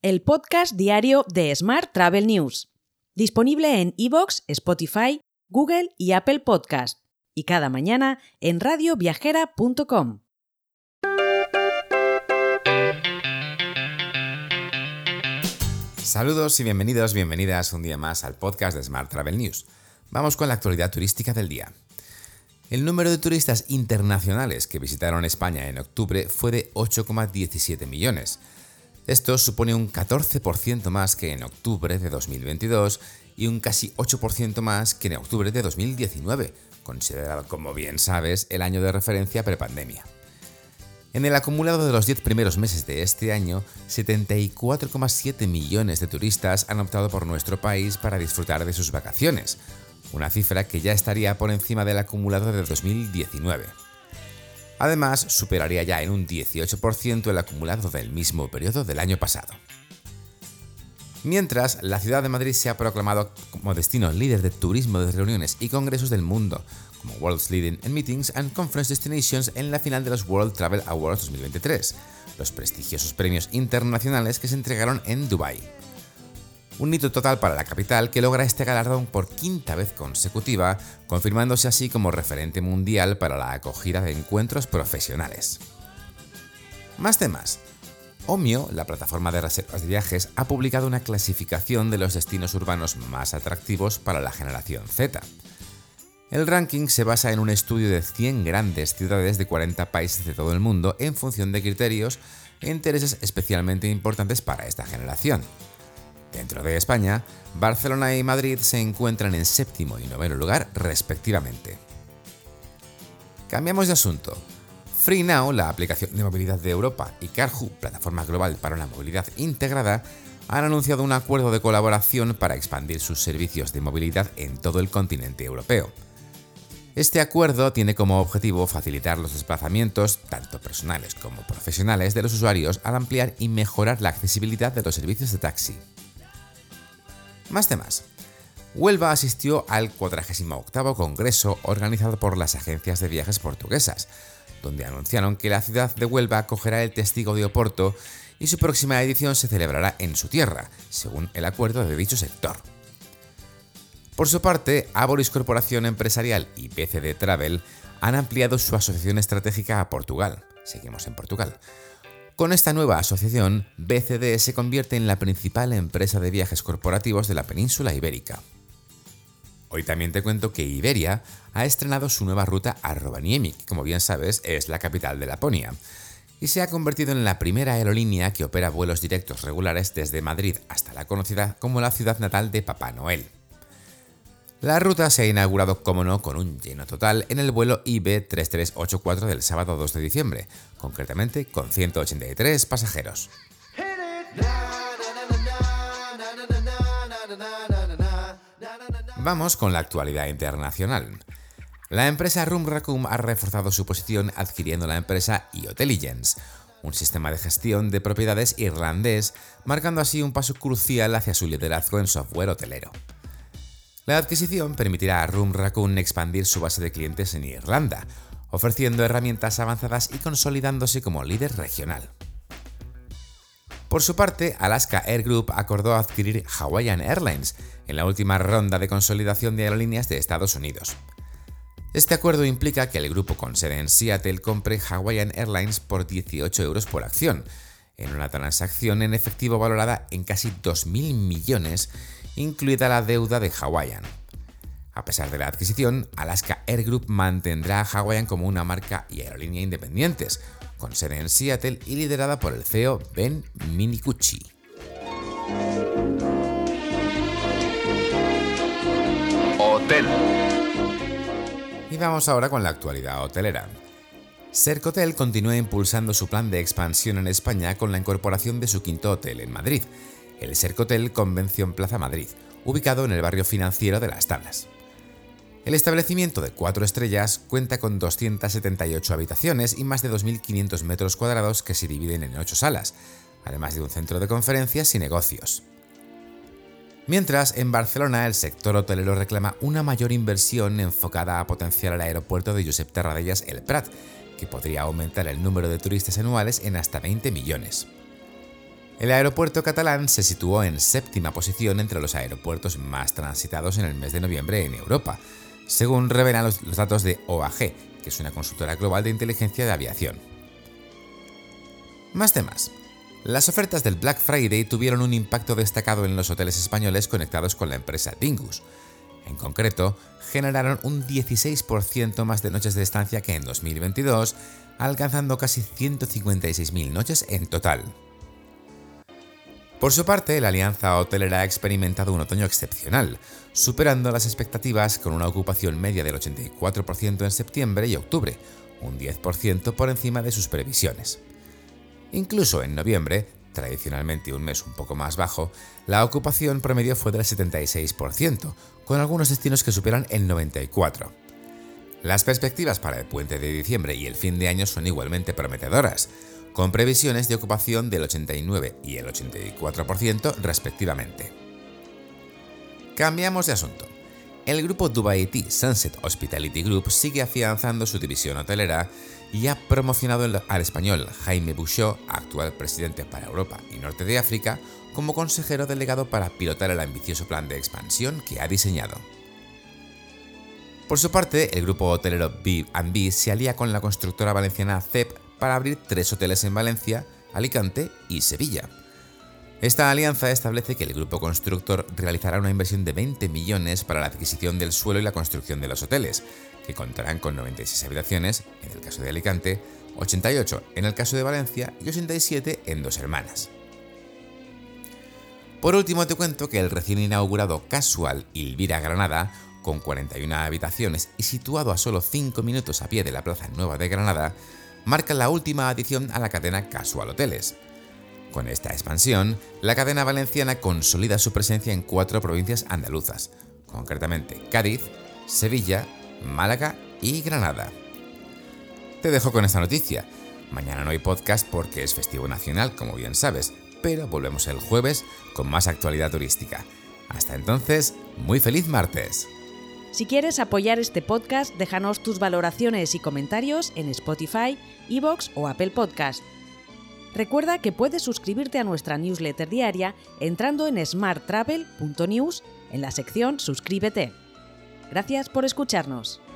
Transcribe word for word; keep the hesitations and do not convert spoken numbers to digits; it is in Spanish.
el podcast diario de Smart Travel News, disponible en iVoox, Spotify, Google y Apple Podcast, y cada mañana en radio viajera punto com. Saludos y bienvenidos, bienvenidas un día más al podcast de Smart Travel News. Vamos con la actualidad turística del día. El número de turistas internacionales que visitaron España en octubre fue de ocho coma diecisiete millones. Esto supone un catorce por ciento más que en octubre de dos mil veintidós y un casi ocho por ciento más que en octubre de dos mil diecinueve, considerado, como bien sabes, el año de referencia prepandemia. En el acumulado de los diez primeros meses de este año, setenta y cuatro coma siete millones de turistas han optado por nuestro país para disfrutar de sus vacaciones, una cifra que ya estaría por encima del acumulado de dos mil diecinueve. Además, superaría ya en un dieciocho por ciento el acumulado del mismo periodo del año pasado. Mientras, la ciudad de Madrid se ha proclamado como destino líder de turismo de reuniones y congresos del mundo, como World's Leading in Meetings and Conference Destinations en la final de los World Travel Awards dos mil veintitrés, los prestigiosos premios internacionales que se entregaron en Dubái. Un hito total para la capital que logra este galardón por quinta vez consecutiva, confirmándose así como referente mundial para la acogida de encuentros profesionales. Más temas. Omio, la plataforma de reservas de viajes, ha publicado una clasificación de los destinos urbanos más atractivos para la generación Z. El ranking se basa en un estudio de cien grandes ciudades de cuarenta países de todo el mundo en función de criterios e intereses especialmente importantes para esta generación. Dentro de España, Barcelona y Madrid se encuentran en séptimo y noveno lugar respectivamente. Cambiamos de asunto. FreeNow, la aplicación de movilidad de Europa, y Carhu, plataforma global para una movilidad integrada, han anunciado un acuerdo de colaboración para expandir sus servicios de movilidad en todo el continente europeo. Este acuerdo tiene como objetivo facilitar los desplazamientos, tanto personales como profesionales, de los usuarios al ampliar y mejorar la accesibilidad de los servicios de taxi. Más temas. Huelva asistió al cuadragésimo octavo Congreso organizado por las agencias de viajes portuguesas, donde anunciaron que la ciudad de Huelva acogerá el Testigo de Oporto y su próxima edición se celebrará en su tierra, según el acuerdo de dicho sector. Por su parte, Aboris Corporación Empresarial y B C D Travel han ampliado su asociación estratégica a Portugal. Seguimos en Portugal. Con esta nueva asociación, B C D se convierte en la principal empresa de viajes corporativos de la península ibérica. Hoy también te cuento que Iberia ha estrenado su nueva ruta a Rovaniemi, que como bien sabes es la capital de Laponia, y se ha convertido en la primera aerolínea que opera vuelos directos regulares desde Madrid hasta la conocida como la ciudad natal de Papá Noel. La ruta se ha inaugurado, como no, con un lleno total en el vuelo I B tres tres ocho cuatro del sábado dos de diciembre, concretamente con ciento ochenta y tres pasajeros. Vamos con la actualidad internacional. La empresa Room Raccoon ha reforzado su posición adquiriendo la empresa iHotelligence, un sistema de gestión de propiedades irlandés, marcando así un paso crucial hacia su liderazgo en software hotelero. La adquisición permitirá a Room Raccoon expandir su base de clientes en Irlanda, ofreciendo herramientas avanzadas y consolidándose como líder regional. Por su parte, Alaska Air Group acordó adquirir Hawaiian Airlines en la última ronda de consolidación de aerolíneas de Estados Unidos. Este acuerdo implica que el grupo con sede en Seattle compre Hawaiian Airlines por dieciocho euros por acción, en una transacción en efectivo valorada en casi dos mil millones, incluida la deuda de Hawaiian. A pesar de la adquisición, Alaska Air Group mantendrá a Hawaiian como una marca y aerolínea independientes, con sede en Seattle y liderada por el C E O Ben Minicucci. Hotel. Y vamos ahora con la actualidad hotelera. Sercotel continúa impulsando su plan de expansión en España con la incorporación de su quinto hotel en Madrid, el Sercotel Convención Plaza Madrid, ubicado en el barrio financiero de Las Tablas. El establecimiento de cuatro estrellas cuenta con doscientas setenta y ocho habitaciones y más de dos mil quinientos metros cuadrados que se dividen en ocho salas, además de un centro de conferencias y negocios. Mientras, en Barcelona el sector hotelero reclama una mayor inversión enfocada a potenciar el aeropuerto de Josep Tarradellas El Prat, que podría aumentar el número de turistas anuales en hasta veinte millones. El aeropuerto catalán se situó en séptima posición entre los aeropuertos más transitados en el mes de noviembre en Europa, según revelan los, los datos de O A G, que es una consultora global de inteligencia de aviación. Más temas. Las ofertas del Black Friday tuvieron un impacto destacado en los hoteles españoles conectados con la empresa Dingus. En concreto, generaron un dieciséis por ciento más de noches de estancia que en dos mil veintidós, alcanzando casi ciento cincuenta y seis mil noches en total. Por su parte, la alianza hotelera ha experimentado un otoño excepcional, superando las expectativas con una ocupación media del ochenta y cuatro por ciento en septiembre y octubre, un diez por ciento por encima de sus previsiones. Incluso en noviembre, tradicionalmente un mes un poco más bajo, la ocupación promedio fue del setenta y seis por ciento, con algunos destinos que superan el noventa y cuatro por ciento. Las perspectivas para el puente de diciembre y el fin de año son igualmente prometedoras, con previsiones de ocupación del ochenta y nueve y el ochenta y cuatro por ciento respectivamente. Cambiamos de asunto. El grupo Dubai-T Sunset Hospitality Group sigue afianzando su división hotelera y ha promocionado al español Jaime Bouchot, actual presidente para Europa y Norte de África, como consejero delegado para pilotar el ambicioso plan de expansión que ha diseñado. Por su parte, el grupo hotelero B and B se alía con la constructora valenciana C E P para abrir tres hoteles en Valencia, Alicante y Sevilla. Esta alianza establece que el grupo constructor realizará una inversión de veinte millones para la adquisición del suelo y la construcción de los hoteles, que contarán con noventa y seis habitaciones en el caso de Alicante, ochenta y ocho en el caso de Valencia y ochenta y siete en Dos Hermanas. Por último, te cuento que el recién inaugurado Casual Ilvira Granada, con cuarenta y una habitaciones y situado a solo cinco minutos a pie de la Plaza Nueva de Granada, marca la última adición a la cadena Casual Hoteles. Con esta expansión, la cadena valenciana consolida su presencia en cuatro provincias andaluzas, concretamente Cádiz, Sevilla, Málaga y Granada. Te dejo con esta noticia. Mañana no hay podcast porque es festivo nacional, como bien sabes, pero volvemos el jueves con más actualidad turística. Hasta entonces, muy feliz martes. Si quieres apoyar este podcast, déjanos tus valoraciones y comentarios en Spotify, iVoox o Apple Podcast. Recuerda que puedes suscribirte a nuestra newsletter diaria entrando en smart travel punto news en la sección Suscríbete. Gracias por escucharnos.